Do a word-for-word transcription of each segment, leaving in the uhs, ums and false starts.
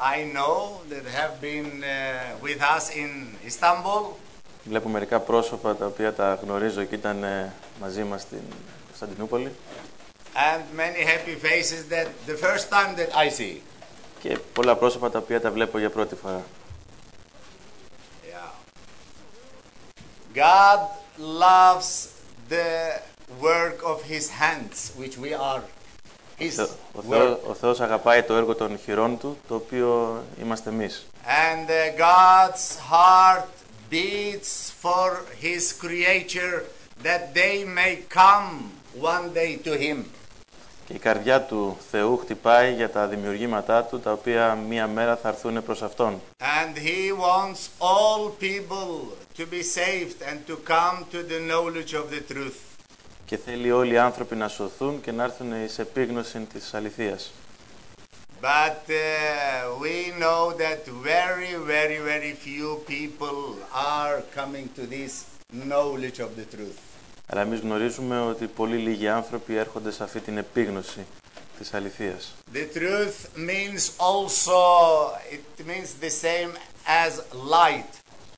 I know that have been uh, with us in Istanbul. Βλέπω μερικά πρόσωπα τα οποία τα γνωρίζω και ήταν ε, μαζί μας στην Κωνσταντινούπολη. And many happy faces that the first time that I see. Και πολλά πρόσωπα τα οποία τα βλέπω για πρώτη φορά. Yeah. God loves the work of his hands, which we are his Ο, work. Θεός, ο Θεός αγαπάει το έργο των χειρών Του, το οποίο είμαστε εμείς. And uh, God's heart beats for his creature that they may come one day to him. Και η καρδιά του Θεού χτυπάει για τα δημιουργήματά Του, τα οποία μία μέρα θα έρθουν προς Αυτόν. And he wants all people to be saved and to come to the knowledge of the truth. Και θέλει όλοι οι άνθρωποι να σωθούν και να έρθουν εις επίγνωση της αληθείας. But uh, we know that very, very, very few people are coming to this knowledge of the truth. Αλλά εμείς γνωρίζουμε ότι πολύ λίγοι άνθρωποι έρχονται σε αυτή την επίγνωση της αληθείας. The truth means also, it means the same as light.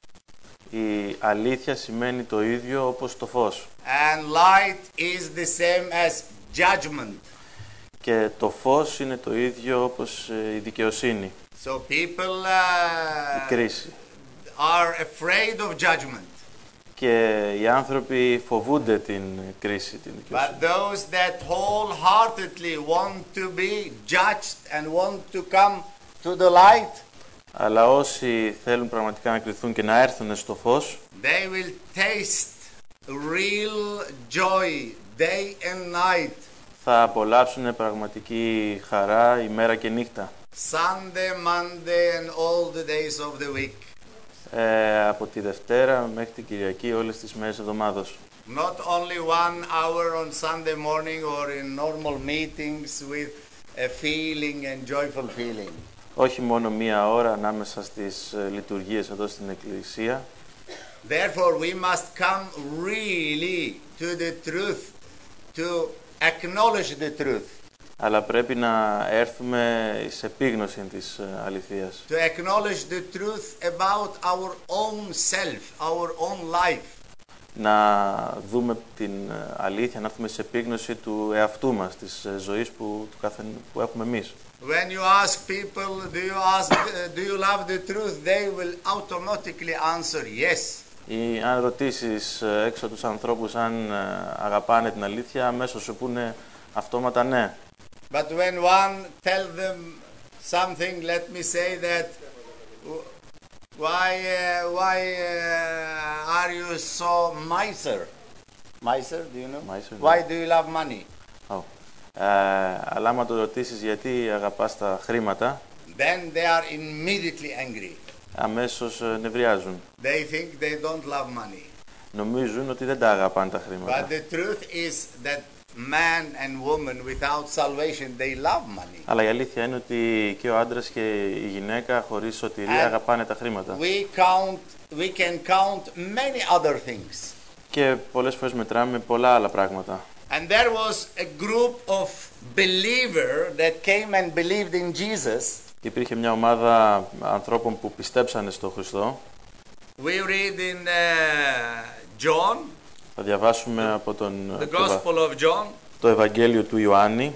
Η αλήθεια σημαίνει το ίδιο όπως το φως. And light is the same as judgment. Και το φως είναι το ίδιο όπως η δικαιοσύνη, So people η uh, κρίση. are afraid of judgment. Και οι άνθρωποι φοβούνται την κρίση, την δικαιοσύνη. But those that wholeheartedly want to be judged and want to come to the light, Αλλά όσοι θέλουν πραγματικά να κριθούν και να έρθουν στο φως, they will taste real joy day and night. θα απολαύσουν πραγματική χαρά ημέρα και νύχτα. Sunday, Monday and all the days of the week. Ε, από τη Δευτέρα μέχρι την Κυριακή, όλες τις μέρες εβδομάδος. Not only one hour on Sunday morning or in normal meetings with a feeling and joyful feeling. Όχι μόνο μία ώρα ανάμεσα στις ε, λειτουργίες εδώ στην Εκκλησία. Therefore we must come really to the truth, to acknowledge the truth. Αλλά πρέπει να έρθουμε σε επίγνωση της ε, αληθείας. To acknowledge the truth about our own self, our own life. Να δούμε την ε, αλήθεια, να έρθουμε σε επίγνωση του εαυτού μας, της ε, ζωής που, του καθεν, που έχουμε εμείς. When you ask people, do you ask, do you love the truth? They will automatically answer yes. Ή αν ρωτήσεις ε, έξω τους ανθρώπους αν ε, αγαπάνε την αλήθεια, αμέσως σου πούνε αυτόματα ναι. But when one tell them something, let me say that why uh, why uh, are you so miser? Miser, do you know? Miser, Why no. do you love money? Oh. Ε, αλλά άμα το ρωτήσεις γιατί αγαπάς τα χρήματα, Then they are immediately angry. αμέσως ε, νευριάζουν. They think they don't love money. Νομίζουν ότι δεν τα αγαπάνε τα χρήματα. But the truth is that man and woman without salvation, they love money. Αλλά η αλήθεια είναι ότι και ο άντρας και η γυναίκα χωρίς σωτηρία And αγαπάνε τα χρήματα. We count, we can count many other things. Και πολλές φορές μετράμε πολλά άλλα πράγματα. And there was a group of believers that came and believed in Jesus. Υπήρχε μια ομάδα ανθρώπων που πιστέψανε στο Χριστό. We read in uh, John, Θα διαβάσουμε από τον, the το, Gospel of John, το Ευαγγέλιο του Ιωάννη.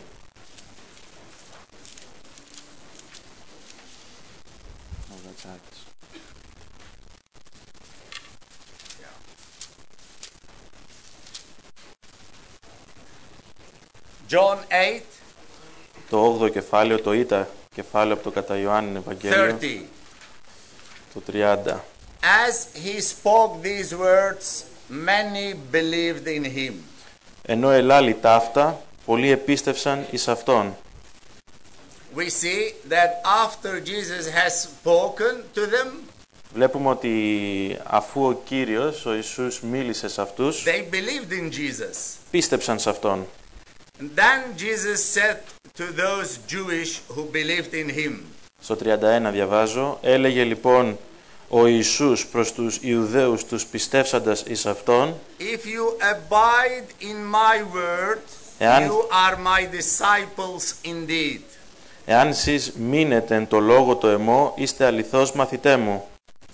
John eight, Το όγδοο κεφάλαιο, το Ήτα κεφάλαιο από το κατά Ιωάννη Ευαγγέλιο, thirty. το τριάντα. As he spoke these words, many believed in him. Ενώ ελάλη ταύτα, πολλοί επίστευσαν εις Αυτόν. We see that after Jesus has spoken to them, Βλέπουμε ότι αφού ο Κύριος, ο Ιησούς, μίλησε σε αυτούς, they believed in Jesus. πίστεψαν σε Αυτόν. And then Jesus said to those Jewish who believed in him, Στο τριάντα ένα διαβάζω, έλεγε λοιπόν ο Ιησούς προς τους Ιουδαίους τους πιστεύσαντας εις Αυτόν, if you abide in my word, Εάν- you are my disciples indeed. Εάν εσείς μείνετε εν το λόγο το εμό, είστε αληθώς μαθητέ μου.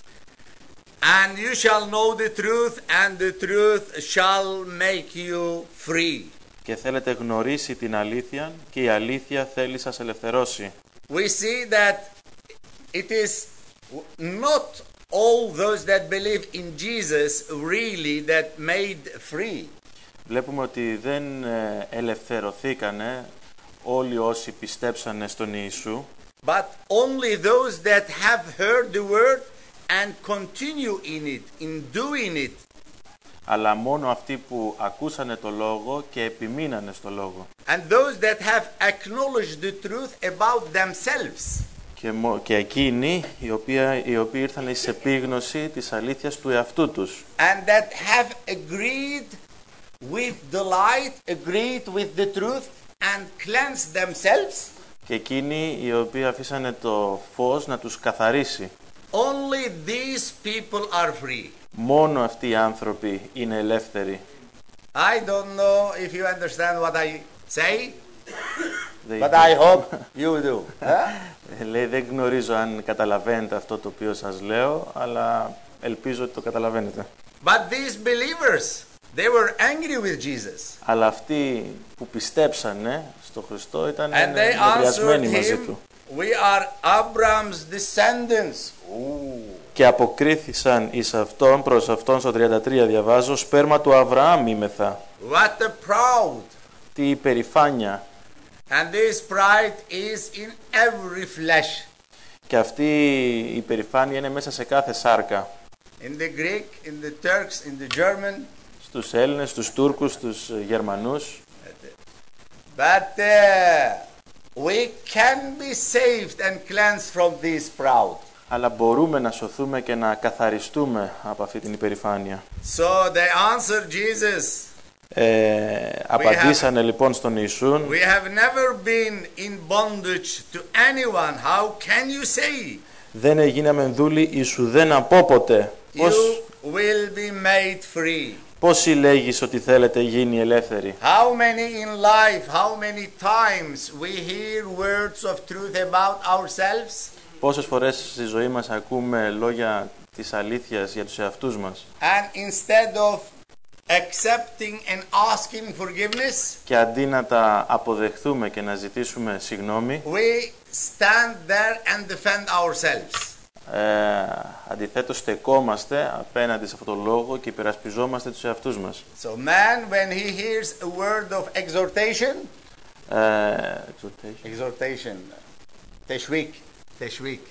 And you shall know the truth, and the truth shall make you free. Και θέλετε γνωρίσει την αλήθεια, και η αλήθεια θέλει σας ελευθερώσει. We see that it is not all those that believe in Jesus really that made free. Βλέπουμε ότι δεν ε, ελευθερωθήκανε όλοι όσοι πιστέψανε στον Ιησού, But only those that have heard the word and continue in it, in doing it. αλλά μόνο αυτοί που ακούσανε το λόγο και επιμείνανε στο λόγο. And those that have acknowledged the truth about themselves. Και, μο- και εκείνοι οι οποίοι, οι οποίοι ήρθαν εις επίγνωση της αλήθειας του εαυτού τους. And that have agreed with the light, agreed with the truth and cleansed themselves. Και εκείνοι οι οποίοι αφήσανε το φως να τους καθαρίσει. Only these people are free. Μόνο αυτοί οι άνθρωποι είναι ελεύθεροι. I don't know if you understand what I say, Δεν- but I hope you do. Huh? Ε, Λέει, δεν γνωρίζω αν καταλαβαίνετε αυτό το οποίο σας λέω, αλλά ελπίζω ότι το καταλαβαίνετε. But these believers, they were angry with Jesus. Αλλά αυτοί που πιστέψανε στο Χριστό ήταν And they answered νευριασμένοι μαζί him, του. we are Abraham's descendants. Ooh. Και αποκρίθησαν εις αυτόν, προς αυτόν στο τριάντα τρία διαβάζω, σπέρμα του Αβραάμ είμεθα. What a proud. Τι υπερηφάνεια. And this pride is in every flesh. Και αυτή η υπερηφάνεια είναι μέσα σε κάθε σάρκα. In the Greek, in the Turks, in the German. Στους Έλληνες, στους Τούρκους, στους Γερμανούς. But uh, we can be saved and cleansed from this proud. Αλλά μπορούμε να σωθούμε και να καθαριστούμε από αυτή την υπερηφάνεια. So they answered Jesus. Ε, απαντήσανε λοιπόν στον Ιησούν, We have never been in bondage to anyone. How can you say? δεν έγιναμε δούλοι εις ουδέν απόποτε. Πώς, You will be made free. πώς συλλέγεις ότι θέλετε γίνει ελεύθεροι. How many in life, how many times we hear words of truth about ourselves? Πόσες φορές στη ζωή μας ακούμε λόγια της αλήθειας για τους εαυτούς μας And instead of accepting and asking forgiveness, και αντί να τα αποδεχθούμε και να ζητήσουμε συγγνώμη, we stand there and defend ourselves. ε, αντιθέτως στεκόμαστε απέναντι σε αυτόν τον λόγο και υπερασπιζόμαστε τους εαυτούς μας. So man, when he hears a word of exhortation, Ε, exhortation, teshwik, teshwik.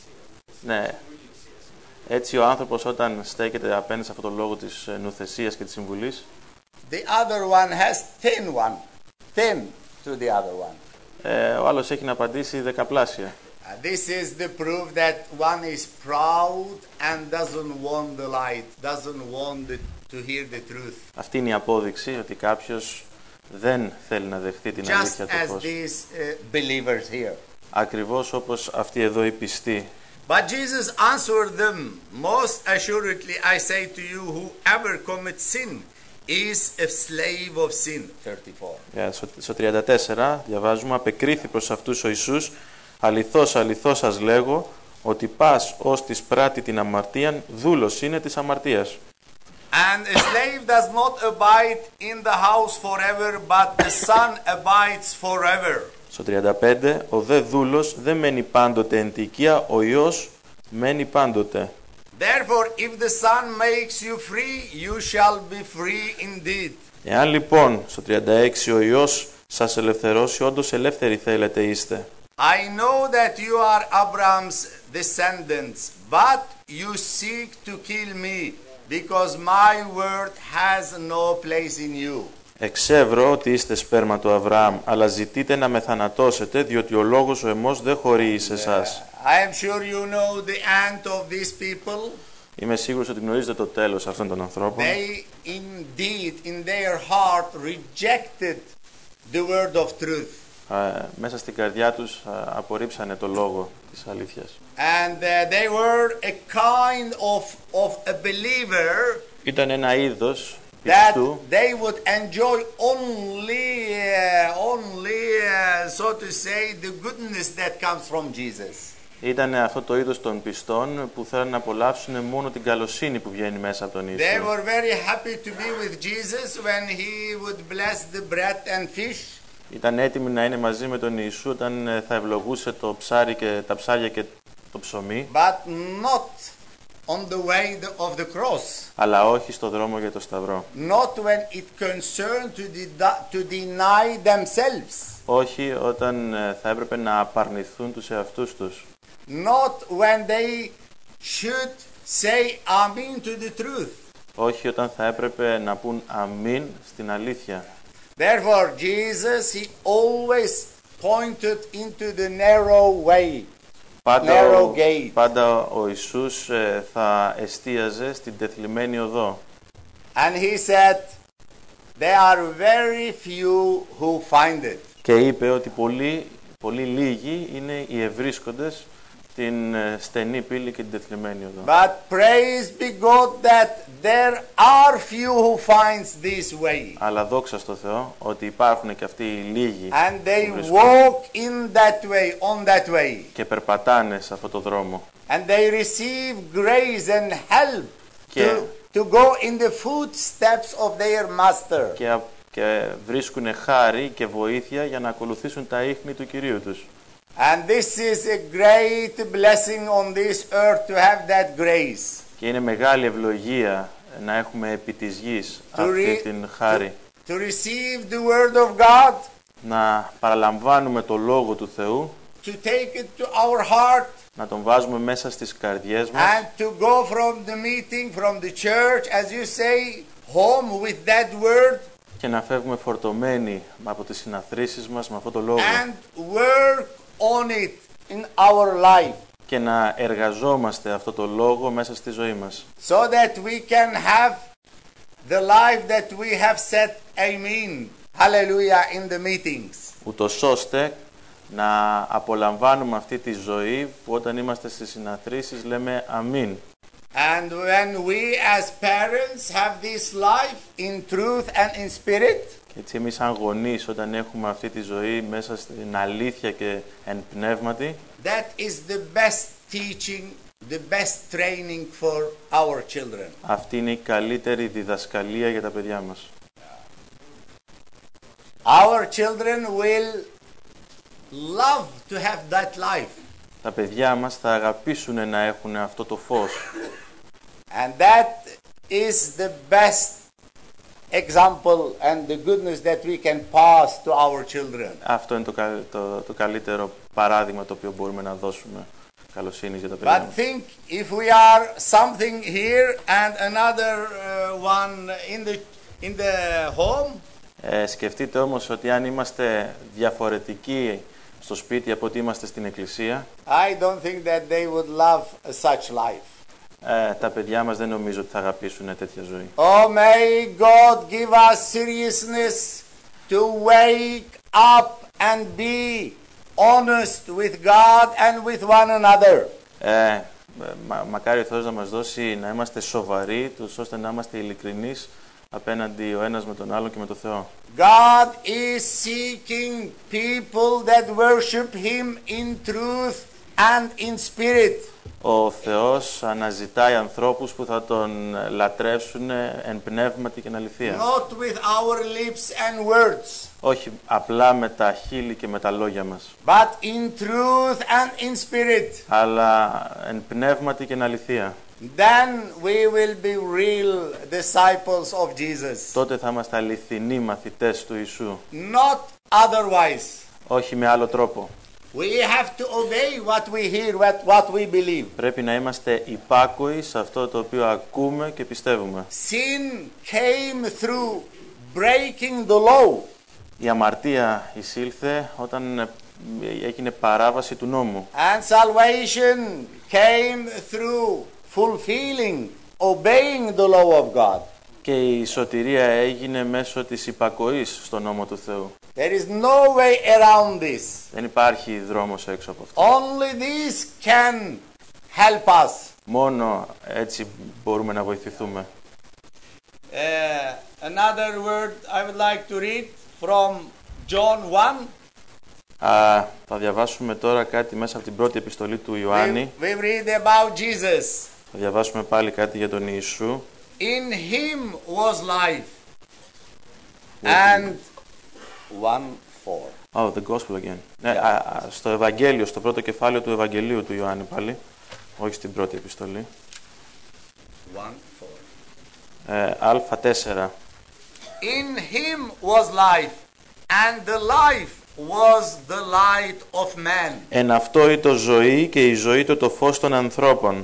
ναι. Έτσι ο άνθρωπος όταν στέκεται απέναντι σε αυτόν τον λόγο της ε, νουθεσίας και της συμβουλής, The other one has ten one, ten to the other one. ε, ο άλλος έχει να απαντήσει δεκαπλάσια. Uh, this is the proof that one is proud and doesn't want the light, doesn't want the, to hear the truth. Αυτή είναι η απόδειξη ότι κάποιος δεν θέλει να δεχθεί την Just αλήθεια του as φως. these uh, believers here. Ακριβώς όπως αυτοί εδώ οι πιστοί. But Jesus answered them, most assuredly I say to you, whoever commits sin is a slave of sin. thirty-four. Yeah, στο, στο τριάντα τέσσερα διαβάζουμε, απεκρίθη προς αυτούς ο Ιησούς, αληθώς, αληθώς σας λέγω, ότι πας ως της πράττει την αμαρτίαν, δούλος είναι της αμαρτίας. And a slave does not abide in the house forever, but the son abides forever. Στο τριάντα πέντε, ο δε δούλος δεν μένει πάντοτε εν τη οικία, ο Υιός μένει πάντοτε. Therefore, if the son makes you free, you shall be free indeed. Εάν λοιπόν στο τριάντα έξι ο Υιός σας ελευθερώσει, όντως ελεύθεροι θέλετε είστε. I know that you are Abraham's descendants, but you seek to kill me, because my word has no place in you. Εξεύρω ότι είστε σπέρμα του Αβραάμ, αλλά ζητείτε να με θανατώσετε, διότι ο λόγος ο εμός δεν χωρεί σε εσάς. I am sure you know the end of these people. Είμαι σίγουρος ότι γνωρίζετε το τέλος αυτών των ανθρώπων. They indeed in their heart rejected the word of truth. Ε, μέσα στην καρδιά τους ε, απορρίψανε το λόγο της αλήθειας. And uh, they were a kind of, of a believer Ήταν ένα είδος that πιστού they would enjoy only, uh, only uh, so to say, the goodness that comes from Jesus. Ήταν αυτό το είδος των πιστών που θέλουν να απολαύσουν μόνο την καλοσύνη που βγαίνει μέσα από τον They Ιησού. were very happy to be with Jesus when he would bless the bread and fish. Ήταν έτοιμοι να είναι μαζί με τον Ιησού όταν ε, θα ευλογούσε το ψάρι και, τα ψάρια και το ψωμί, But not on the way the- of the cross. αλλά όχι στο δρόμο για το Σταυρό. Not when it concerned to, de- to deny themselves. Όχι όταν ε, θα έπρεπε να απαρνηθούν τους εαυτούς τους. Not when they should say amen to the truth. Όχι όταν θα έπρεπε να πούν αμήν στην αλήθεια. Therefore, Jesus, he always pointed into the narrow way. Πάντα Narrow ο, gate. πάντα ο Ιησούς ε, θα εστίαζε στην τεθλιμμένη οδό. And he said, there are very few who find it. Και είπε ότι πολύ, πολύ λίγοι είναι οι ευρίσκοντες την ε, στενή πύλη και την τεθλιμμένη οδό. But praise be God that there are few who finds this way. Αλλά δόξα στο Θεό ότι υπάρχουν και αυτοί οι λίγοι And που they βρίσκονται walk in that way, on that way. και περπατάνε σε αυτό το δρόμο And they receive grace and help Και- to, to go in the footsteps of their master. και, α- και βρίσκουν χάρη και βοήθεια για να ακολουθήσουν τα ίχνη του Κυρίου τους. And this is a great blessing on this earth to have that grace. Και είναι μεγάλη ευλογία να έχουμε επί της γης To, αυτή re- την χάρη. to receive the word of God, Να παραλαμβάνουμε το Λόγο του Θεού, to take it to our heart, να τον βάζουμε μέσα στις καρδιές μας and to go from the meeting, from the church, as you say, home with that word, και να φεύγουμε φορτωμένοι από τις συναθρήσεις μας με αυτό το Λόγο and work on it in our life, και να εργαζόμαστε αυτό το Λόγο μέσα στη ζωή μας, so that we can have the life that we have said amen, hallelujah, in the meetings. ούτως ώστε να απολαμβάνουμε αυτή τη ζωή που όταν είμαστε στις συναθρήσεις λέμε αμήν. And when we as parents have this life in truth and in spirit, Και έτσι εμείς σαν γονείς όταν έχουμε αυτή τη ζωή μέσα στην αλήθεια και εν πνεύματι, that is the best teaching, the best training for our children. αυτή είναι η καλύτερη διδασκαλία για τα παιδιά μας. Our children will love to have that life. Τα παιδιά μας θα αγαπήσουν να έχουν αυτό το φως. And that is the best example and the goodness that we can pass to our children. Αυτό είναι το, κα- το, το καλύτερο παράδειγμα το οποίο μπορούμε να δώσουμε καλοσύνης για τα παιδιά But μας. think if we are something here and another uh, one in the in the home, Ε, σκεφτείτε όμως ότι αν είμαστε διαφορετικοί στο σπίτι από ότι είμαστε στην εκκλησία, I don't think that they would love such life. ε, τα παιδιά μας δεν νομίζω ότι θα αγαπήσουν τέτοια ζωή. Oh, may God give us seriousness to wake up and be honest with God and with one another. Ε, μα, μακάρι ο Θεός να μας δώσει να είμαστε σοβαροί, τους ώστε να είμαστε ειλικρινείς απέναντι ο ένας με τον άλλο και με τον Θεό. God is seeking people that worship Him in truth and in spirit. Ο Θεός αναζητάει ανθρώπους που θα Τον λατρεύσουν εν πνεύματι και εν αληθεία. Not with our lips and words, Όχι απλά με τα χείλη και με τα λόγια μας, but in truth and in spirit. αλλά εν πνεύματι και εν αληθεία. Then we will be real disciples of Jesus. Τότε θα είμαστε αληθινοί μαθητές του Ιησού. Not otherwise. Όχι με άλλο τρόπο. We have to obey what we hear, what, what we believe. Πρέπει να είμαστε υπάκοοι σε αυτό το οποίο ακούμε και πιστεύουμε. Sin came through breaking the law. Η αμαρτία εισήλθε όταν ε, έγινε παράβαση του νόμου. And salvation came through fulfilling, obeying the law of God. Και η σωτηρία έγινε μέσω της υπακοής στον νόμο του Θεού. There is no way around this. Δεν υπάρχει δρόμος έξω από αυτό. Only this can help us. Μόνο έτσι μπορούμε να βοηθηθούμε. Uh, another word I would like to read from John one. Α, θα διαβάσουμε τώρα κάτι μέσα από την πρώτη επιστολή του We, Ιωάννη. we read about Jesus. Θα διαβάσουμε πάλι κάτι για τον Ιησού. In him was life. And one four. Oh, the gospel again. Ναι, α, α, στο Ευαγγέλιο, στο πρώτο κεφάλαιο του Ευαγγελίου του Ιωάννη πάλι. Όχι στην πρώτη επιστολή. One four. Ε, Α τέσσερα. In him was life, and the life was the light of man. Εν αυτό ήτο ζωή και η ζωή το το φως των ανθρώπων.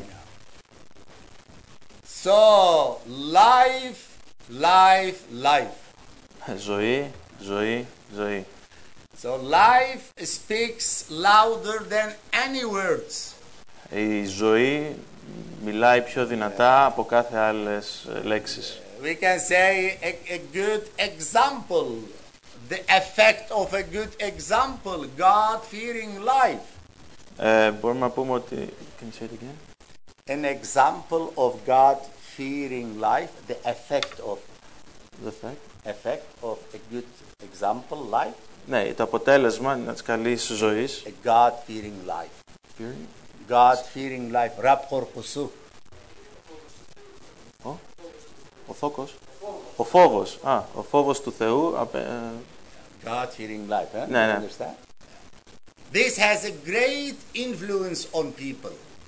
So, life, life, life. Ζωή, ζωή, ζωή. So, life speaks louder than any words. Η ζωή μιλάει πιο δυνατά από κάθε άλλες λέξεις. We can say a, a good example, the effect of a good example, God-fearing life. Ε, μπορούμε να πούμε ότι... Can you say it again? An example of God-fearing life, the effect of The fact. effect of a good example life, Ναι, το αποτέλεσμα μιας καλής ζωής. a God-fearing life. God-fearing life. Rab Khorkusu. Ο, ο φόκος. Ο φόβος. Α, ο φόβος του Θεού. Απε, ε, God-fearing life. Eh? No, You no. understand? This has a great influence on people.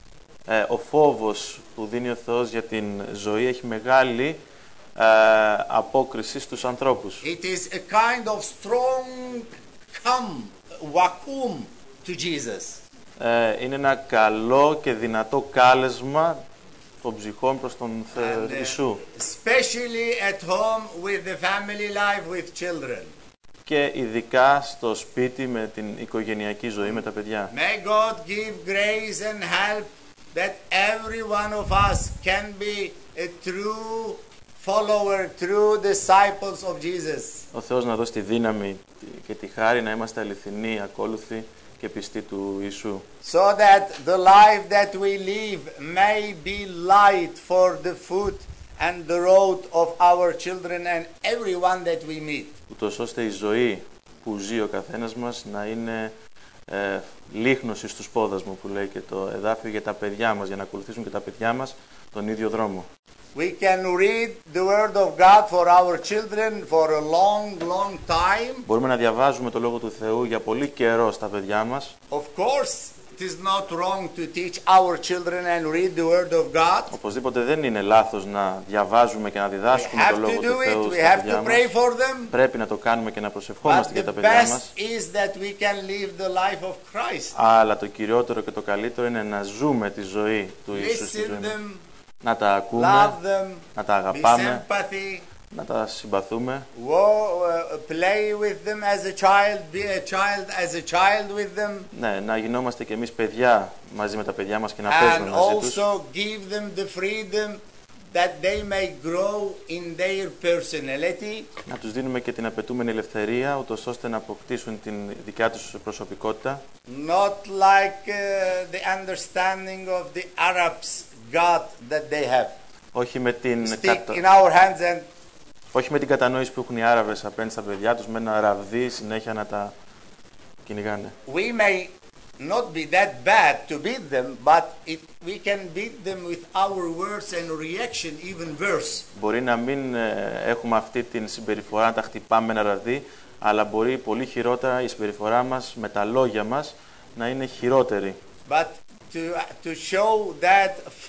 ε, ο φόβος που δίνει ο Θεός για την ζωή έχει μεγάλη ε, απόκριση στους ανθρώπους. It is a kind of strong come, vacuum to Jesus. Ε, είναι ένα καλό και δυνατό κάλεσμα των ψυχών προς τον Θε... And, uh, Ιησού. especially at home with the family life with children. Και ειδικά στο σπίτι με την οικογενειακή ζωή με τα παιδιά. May God give grace and help that every one of us can be a true follower, true disciples of Jesus. Ο Θεός να δώσει τη δύναμη και τη χάρη να είμαστε αληθινοί, ακόλουθοι και πιστοί του Ιησού. So that the life that we live may be light for the foot and the road of our children and everyone that we meet. Ούτως ώστε η ζωή που ζει ο καθένας μας να είναι ε, λίχνωση στους πόδας μου, που λέει και το εδάφιο, για τα παιδιά μας, για να ακολουθήσουν και τα παιδιά μας τον ίδιο δρόμο. We can read the word of God for our children for a long, long time. Μπορούμε να διαβάζουμε το Λόγο του Θεού για πολύ καιρό στα παιδιά μας. Of course, it is not wrong to teach our children and read the word of God. Οπωσδήποτε δεν είναι λάθος να διαβάζουμε και να We διδάσκουμε το have Λόγο to του do it. Θεού We στα have παιδιά to pray μας. for them. Πρέπει να το κάνουμε και να But προσευχόμαστε για the τα παιδιά best μας. is that we can live the life of Christ. Αλλά το κυριότερο και το καλύτερο είναι να ζούμε τη ζωή του Ιησού στη ζωή Listen μας. them, Να τα ακούμε, love them, να τα be αγαπάμε, sympathy, να τα συμπαθούμε, wo- uh, play with them as a child, be a child as a child with them, ναι, να γινόμαστε κι εμείς παιδιά μαζί με τα παιδιά μας και να παίζουμε and μαζί τους. also give them the freedom that they may grow in their personality, Να τους δίνουμε και την απαιτούμενη ελευθερία, ούτως ώστε να αποκτήσουν την δικιά τους προσωπικότητα. not like uh, the understanding of the Arabs God that they have. Όχι με την, Stick κατα... in our hands and Όχι με την κατανόηση που έχουν οι Άραβες απέναντι στα παιδιά τους, με ένα ραβδί συνέχεια να τα κυνηγάνε. we may not be that bad to beat them, but it, we can beat them with our words and reaction even worse. Μπορεί να μην ε, έχουμε αυτή την συμπεριφορά, να τα χτυπάμε με ένα ραβδί, αλλά μπορεί πολύ χειρότερα η συμπεριφορά μας με τα λόγια μας να είναι χειρότερη. But to, to show that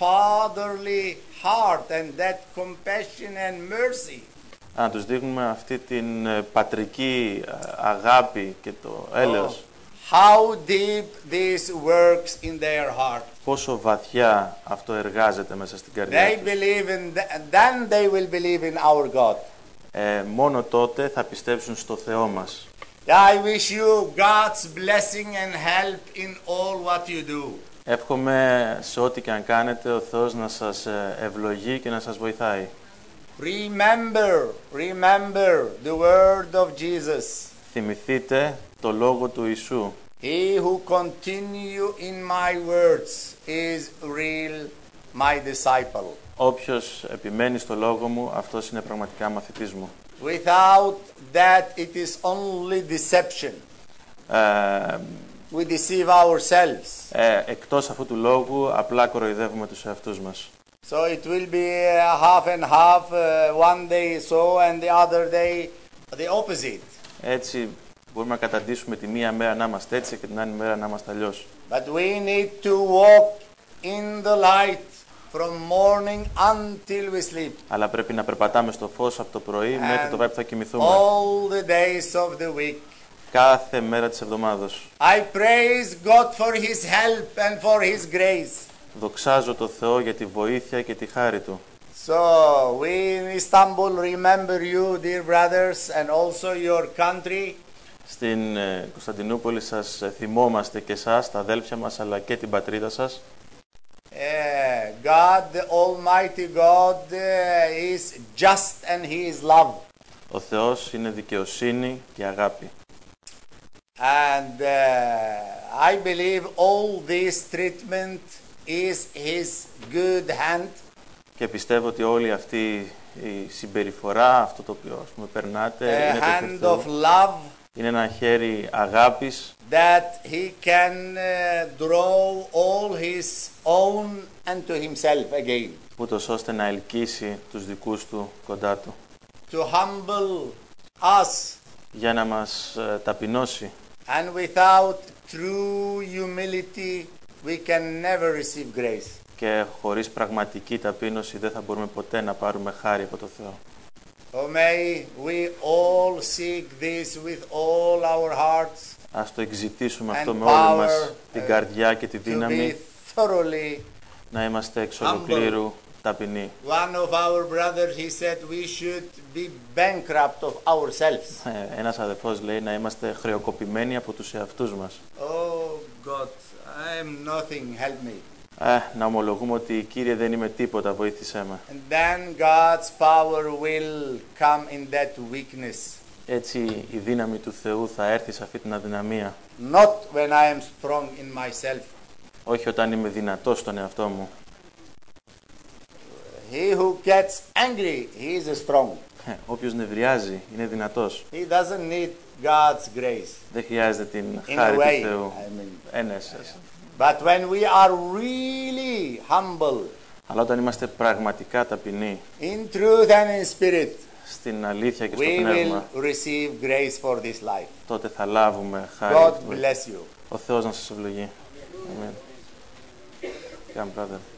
fatherly heart and that compassion and mercy. Να τους δείχνουμε αυτή την ε, πατρική ε, αγάπη και το έλεος. How deep this works in their heart. Πόσο βαθιά αυτό εργάζεται μέσα στην καρδιά They τους. believe in, th- then they will believe in our God. Ε, μόνο τότε θα πιστέψουν στο Θεό μας. I wish you God's blessing and help in all what you do. Εύχομαι σε ό,τι και αν κάνετε ο Θεός να σας ε, ευλογεί και να σας βοηθάει. Remember, remember the word of Jesus. Θυμηθείτε το λόγο του Ιησού. He who continue in my words is real my disciple. Όποιος επιμένει στο λόγο μου, αυτός είναι πραγματικά μαθητής μου. Without that it is only deception. Ε, we deceive ourselves. ε, εκτός αυτού του λόγου, απλά κοροϊδεύουμε τους εαυτούς μας. So it will be uh, half and half, uh, one day so and the other day the opposite. Έτσι μπορούμε να καταντήσουμε τη μία μέρα να είμαστε έτσι και την άλλη μέρα να είμαστε αλλιώς. But we need to walk in the light from morning until we sleep. Αλλά πρέπει να περπατάμε στο φως από το πρωί μέχρι το βράδυ που θα κοιμηθούμε. All the days of the week. Κάθε μέρα της εβδομάδος. I praise God for His help and for His grace. Δοξάζω το Θεό για τη βοήθεια και τη χάρη Του. So we in Istanbul remember you, dear brothers, and also your country. Στην ε, Κωνσταντινούπολη σας ε, θυμόμαστε και εσάς, τα αδέλφια μας, αλλά και την πατρίδα σας. Uh, God, the Almighty God, uh, is just and He is love. Ο Θεός είναι δικαιοσύνη και αγάπη. And uh, I believe all this treatment is His good hand. Και πιστεύω ότι όλη αυτή η συμπεριφορά, αυτό το οποίο ας πούμε, περνάτε, A είναι hand το of Θεό. love Είναι ένα χέρι αγάπης that He can uh, draw all His own unto Himself again. ούτως ώστε να ελκύσει τους δικούς Του κοντά Του. To humble us. Για να μας ε, ταπεινώσει. And without true humility we can never receive grace. Και χωρίς πραγματική ταπείνωση δεν θα μπορούμε ποτέ να πάρουμε χάρη από το Θεό. Oh, may we all seek this with all our hearts. Ας το εξητήσουμε And αυτό με όλη μας power, την uh, καρδιά και τη To be δύναμη, thoroughly. να είμαστε εξ ολοκλήρου ταπεινοί. One of our brothers, he said we should be bankrupt of ourselves. Ε, ένας αδελφός λέει να είμαστε χρεοκοπημένοι από τους εαυτούς μας. Oh God, I am nothing, help me. Ε, να ομολογούμε ότι Κύριε δεν είμαι τίποτα, βοήθησέ με. And then God's power will come in that weakness. Έτσι η δύναμη του Θεού θα έρθει σε αυτή την αδυναμία. Not when I am strong in myself. Όχι όταν είμαι δυνατός στον εαυτό μου. He who gets angry, he is strong. Ε, όποιος νευριάζει είναι δυνατός. He doesn't need God's grace. Δεν χρειάζεται την In a χάρη way, του Θεού. I mean. Ε, ναι, σας. But when we are really humble, Αλλά όταν είμαστε πραγματικά ταπεινοί, in truth and in spirit, στην αλήθεια και στο we will πνεύμα, receive grace for this life. τότε θα λάβουμε χάρη. God του. bless you. Ο Θεός να σας ευλογεί. Αμήν. Come, brother.